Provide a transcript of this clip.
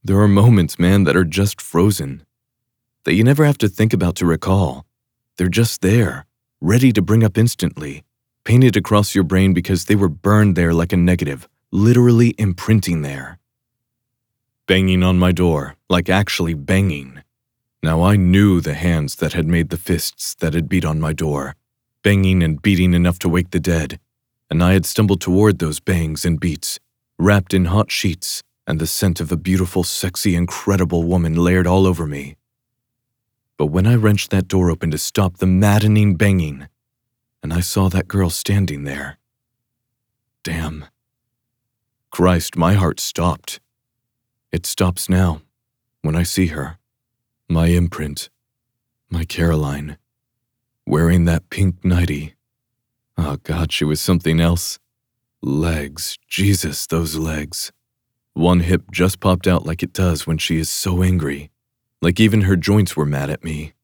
There are moments, man, that are just frozen, that you never have to think about to recall. They're just there, ready to bring up instantly, painted across your brain because they were burned there like a negative, literally imprinting there. Banging on my door, like actually banging. Now I knew the hands that had made the fists that had beat on my door, banging and beating enough to wake the dead, and I had stumbled toward those bangs and beats, wrapped in hot sheets, and the scent of a beautiful, sexy, incredible woman layered all over me. But when I wrenched that door open to stop the maddening banging, and I saw that girl standing there. Damn. Christ, my heart stopped. It stops now, when I see her. My imprint. My Caroline. Wearing that pink nightie. Oh God, she was something else. Legs. Jesus, those legs. One hip just popped out like it does when she is so angry. Like even her joints were mad at me.